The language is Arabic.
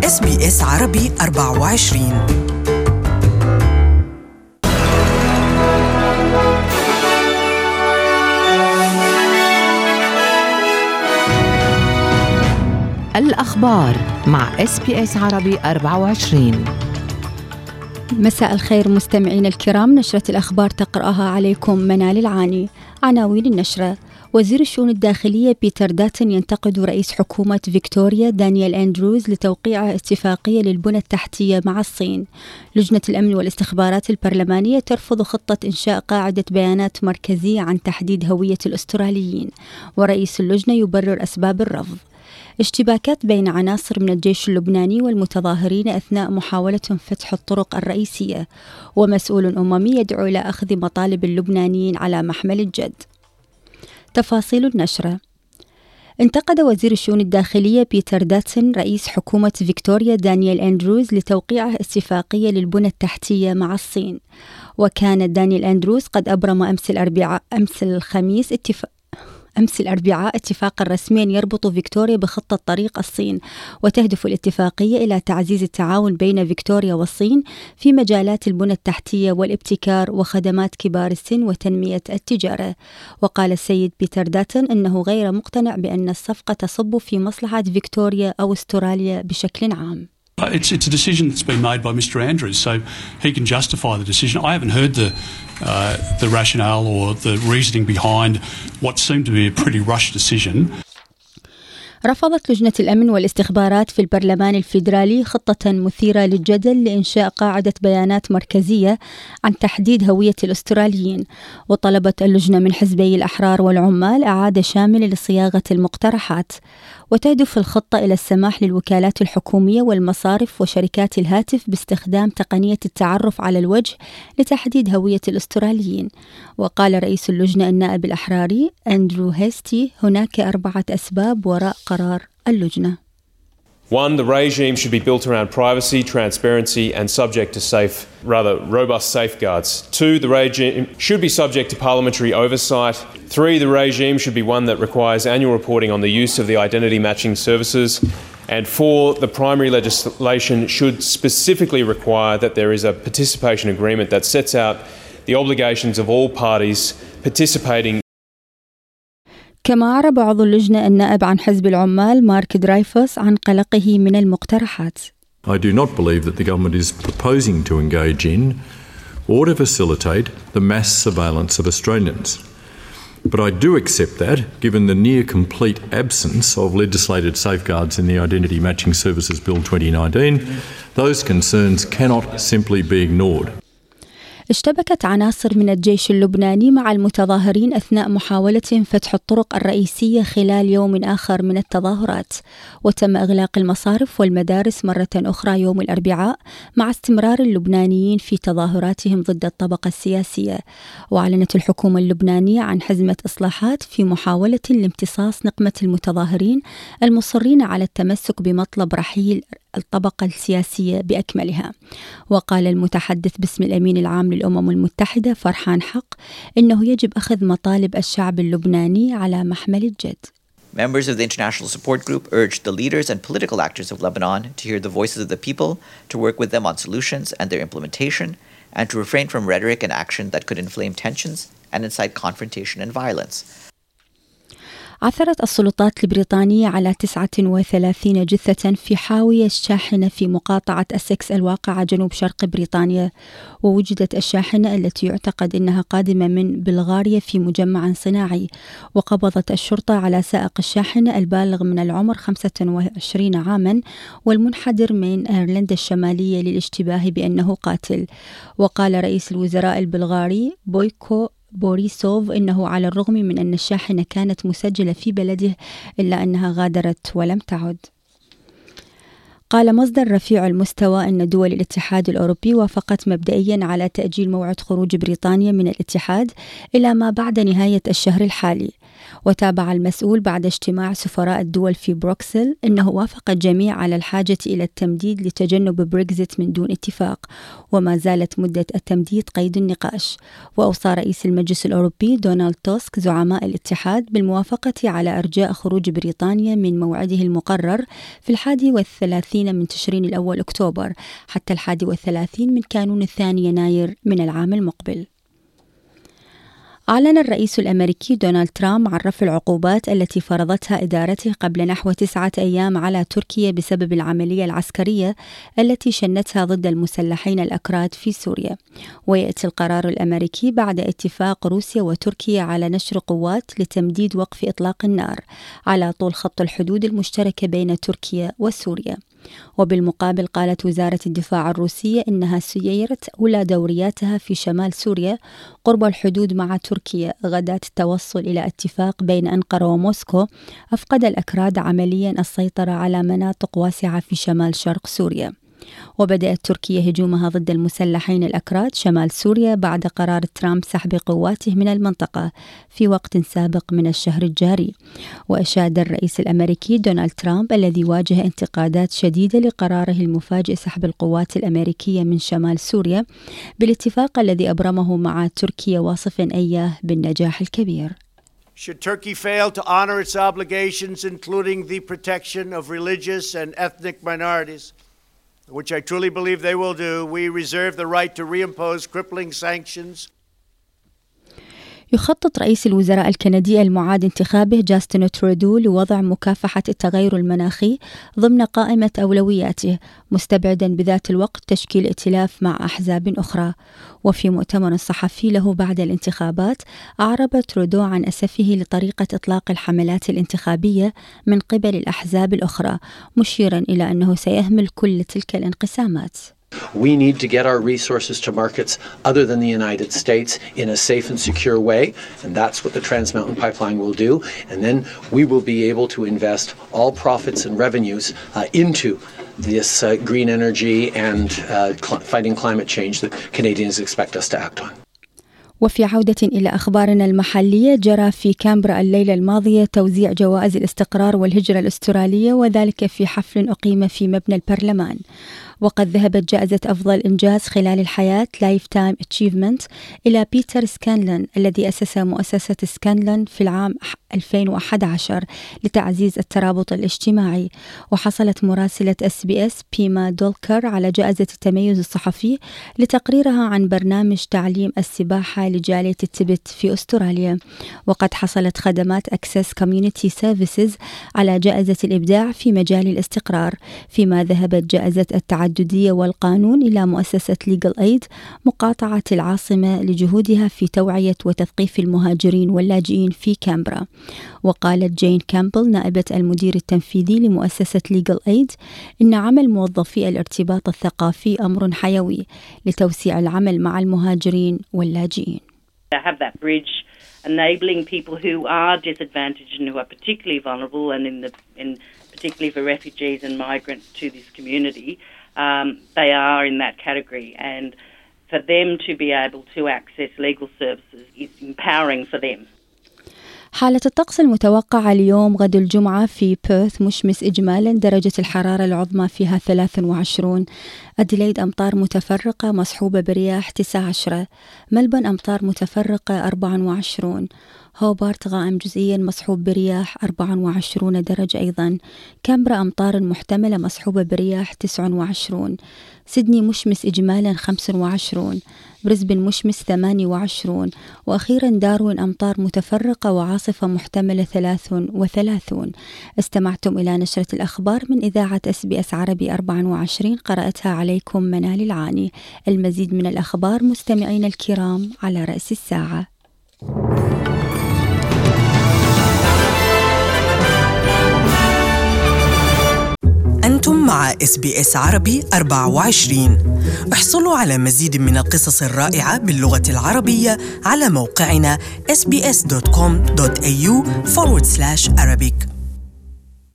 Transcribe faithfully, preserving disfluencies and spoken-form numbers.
إس بي إس عربي أربعة وعشرين. الأخبار مع إس بي إس عربي أربعة وعشرين. مساء الخير مستمعين الكرام، نشرة الأخبار تقرأها عليكم منال العاني. عناوين النشرة: وزير الشؤون الداخلية بيتر داتن ينتقد رئيس حكومة فيكتوريا دانيال أندروز لتوقيع اتفاقية للبنى التحتية مع الصين. لجنة الأمن والاستخبارات البرلمانية ترفض خطة إنشاء قاعدة بيانات مركزية عن تحديد هوية الأستراليين، ورئيس اللجنة يبرر أسباب الرفض. اشتباكات بين عناصر من الجيش اللبناني والمتظاهرين أثناء محاولة فتح الطرق الرئيسية، ومسؤول أممي يدعو إلى أخذ مطالب اللبنانيين على محمل الجد. تفاصيل النشرة: انتقد وزير الشؤون الداخلية بيتر داتن رئيس حكومة فيكتوريا دانيال أندروز لتوقيع اتفاقية للبنى التحتية مع الصين. وكان دانيال أندروز قد أبرم أمس الأربعاء أمس الخميس اتفاق أمس الأربعاء اتفاقا رسميا يربط فيكتوريا بخطة طريق الصين، وتهدف الاتفاقية إلى تعزيز التعاون بين فيكتوريا والصين في مجالات البنى التحتية والابتكار وخدمات كبار السن وتنمية التجارة. وقال السيد بيتر داتن أنه غير مقتنع بأن الصفقة تصب في مصلحة فيكتوريا أو أستراليا بشكل عام. It's, it's a decision that's been made by Mister Andrews, so he can justify the decision. I haven't heard the uh, the rationale or the reasoning behind what seemed to be a pretty rushed decision. رفضت لجنة الأمن والاستخبارات في البرلمان الفيدرالي خطة مثيرة للجدل لإنشاء قاعدة بيانات مركزية عن تحديد هوية الأستراليين، وطلبت اللجنة من حزبي الأحرار والعمال إعادة شاملة لصياغة المقترحات. وتهدف الخطة إلى السماح للوكالات الحكومية والمصارف وشركات الهاتف باستخدام تقنية التعرف على الوجه لتحديد هوية الأستراليين. وقال رئيس اللجنة النائب الأحراري أندرو هيستي هناك أربعة أسباب وراء قرار اللجنة. One, the regime should be built around privacy, transparency and subject to safe, rather robust safeguards. Two, the regime should be subject to parliamentary oversight. Three, the regime should be one that requires annual reporting on the use of the identity matching services. And four, the primary legislation should specifically require that there is a participation agreement that sets out the obligations of all parties participating. كما أعرب عضو اللجنة النائب عن حزب العمال مارك درايفوس عن قلقه من المقترحات. I do not believe that the government is proposing to engage in or to facilitate the mass surveillance of Australians. But I do accept that, given the near complete absence of legislated safeguards in the Identity Matching Services Bill twenty nineteen, those concerns cannot simply be ignored. اشتبكت عناصر من الجيش اللبناني مع المتظاهرين أثناء محاولة فتح الطرق الرئيسية خلال يوم آخر من التظاهرات، وتم إغلاق المصارف والمدارس مرة أخرى يوم الأربعاء مع استمرار اللبنانيين في تظاهراتهم ضد الطبقة السياسية. وأعلنت الحكومة اللبنانية عن حزمة إصلاحات في محاولة لامتصاص نقمة المتظاهرين المصرين على التمسك بمطلب رحيل الطبقة السياسية بأكملها. وقال المتحدث باسم الأمين العام للأمم المتحدة فرحان حق إنه يجب أخذ مطالب الشعب اللبناني على محمل الجد. Members of the International Support Group urged the leaders and political actors of Lebanon to hear the voices of the people, to work with them on solutions and their implementation, and to refrain from rhetoric and action that could inflame tensions and incite confrontation and violence. عثرت السلطات البريطانية على تسعة وثلاثين جثة في حاوية شاحنة في مقاطعة أسكس الواقعة جنوب شرق بريطانيا. ووجدت الشاحنة التي يعتقد أنها قادمة من بلغاريا في مجمع صناعي. وقبضت الشرطة على سائق الشاحنة البالغ من العمر خمسة وعشرين عاما والمنحدر من أيرلندا الشمالية للاشتباه بأنه قاتل. وقال رئيس الوزراء البلغاري بويكو بوريسوف إنه على الرغم من أن الشاحنة كانت مسجلة في بلده إلا أنها غادرت ولم تعد. قال مصدر رفيع المستوى أن دول الاتحاد الأوروبي وافقت مبدئيا على تأجيل موعد خروج بريطانيا من الاتحاد إلى ما بعد نهاية الشهر الحالي. وتابع المسؤول بعد اجتماع سفراء الدول في بروكسل أنه وافق الجميع على الحاجة إلى التمديد لتجنب بريكزيت من دون اتفاق، وما زالت مدة التمديد قيد النقاش. وأوصى رئيس المجلس الأوروبي دونالد توسك زعماء الاتحاد بالموافقة على إرجاء خروج بريطانيا من موعده المقرر في الحادي والثلاثين من تشرين الأول أكتوبر حتى الحادي والثلاثين من كانون الثاني يناير من العام المقبل. أعلن الرئيس الأمريكي دونالد ترامب عن رفع العقوبات التي فرضتها إدارته قبل نحو تسعة أيام على تركيا بسبب العملية العسكرية التي شنتها ضد المسلحين الأكراد في سوريا. ويأتي القرار الأمريكي بعد اتفاق روسيا وتركيا على نشر قوات لتمديد وقف إطلاق النار على طول خط الحدود المشتركة بين تركيا وسوريا. وبالمقابل قالت وزارة الدفاع الروسية إنها سيرت أولى دورياتها في شمال سوريا قرب الحدود مع تركيا غداة التوصل إلى اتفاق بين أنقرة وموسكو أفقد الأكراد عمليا السيطرة على مناطق واسعة في شمال شرق سوريا. وبدأت تركيا هجومها ضد المسلحين الأكراد شمال سوريا بعد قرار ترامب سحب قواته من المنطقة في وقت سابق من الشهر الجاري. وأشاد الرئيس الأمريكي دونالد ترامب الذي واجه انتقادات شديدة لقراره المفاجئ سحب القوات الأمريكية من شمال سوريا بالاتفاق الذي أبرمه مع تركيا واصفا إياه بالنجاح الكبير. Should Turkey fail to honor its obligations, including the protection of religious and ethnic minorities, which I truly believe they will do, we reserve the right to reimpose crippling sanctions. يخطط رئيس الوزراء الكندي المعاد انتخابه جاستن ترودو لوضع مكافحة التغير المناخي ضمن قائمة أولوياته، مستبعدا بذات الوقت تشكيل ائتلاف مع أحزاب أخرى. وفي مؤتمر صحفي له بعد الانتخابات أعرب ترودو عن أسفه لطريقة إطلاق الحملات الانتخابية من قبل الأحزاب الأخرى، مشيرا إلى أنه سيهمل كل تلك الانقسامات. We need to get our resources to markets other than the United States in a safe and secure way, and that's what the Trans Mountain Pipeline will do. And then we will be able to invest all profits and revenues uh, into this uh, green energy and uh, cl- fighting climate change that Canadians expect us to act on. وفي عودة إلى أخبارنا المحلية، جرى في كامبرا الليلة الماضية توزيع جوائز الاستقرار والهجرة الأسترالية، وذلك في حفل أقيم في مبنى البرلمان. وقد ذهبت جائزة أفضل إنجاز خلال الحياة Lifetime Achievement إلى بيتر سكانلون الذي أسس مؤسسة سكانلون في العام ألفين وأحد عشر لتعزيز الترابط الاجتماعي. وحصلت مراسلة اس بي اس بيما دولكر على جائزة التميز الصحفي لتقريرها عن برنامج تعليم السباحة لجالية التبت في أستراليا. وقد حصلت خدمات Access Community Services على جائزة الإبداع في مجال الاستقرار، فيما ذهبت جائزة التعددية والقانون إلى مؤسسة Legal Aid مقاطعة العاصمة لجهودها في توعية وتثقيف المهاجرين واللاجئين في كامبرا. وقالت جين كامبل نائبة المدير التنفيذي لمؤسسة Legal Aid إن عمل موظفي الارتباط الثقافي أمر حيوي لتوسيع العمل مع المهاجرين واللاجئين. Have that bridge enabling people who are disadvantaged and who are particularly vulnerable, and in the in particularly for refugees and migrants to this community, um, they are in that category, and for them to be able to access legal services is empowering for them. حالة الطقس المتوقعة اليوم غد الجمعة في بيرث مشمس إجمالا، درجة الحرارة العظمى فيها ثلاثة وعشرين. أديلايد أمطار متفرقة مصحوبة برياح تسعة عشر. ملبن أمطار متفرقة أربعة وعشرين. هوبارت غائم جزئيا مصحوب برياح أربعة وعشرين درجة أيضا. كامبرا أمطار محتملة مصحوبة برياح تسعة وعشرين. سيدني مشمس إجمالا خمسة وعشرين. بريسبن مشمس ثمانية وعشرين. وأخيرا داروين أمطار متفرقة وعاصفة محتملة ثلاث وثلاثون. استمعتم إلى نشرة الأخبار من إذاعة اس بي اس عربي أربعة وعشرين، قرأتها عليكم منال العاني. المزيد من الأخبار مستمعين الكرام على رأس الساعة. أنتم مع اس بي اس عربي أربعة وعشرين. احصلوا على مزيد من القصص الرائعة باللغة العربية على موقعنا اس بي اس دوت كوم دوت اي يو forward slash Arabic.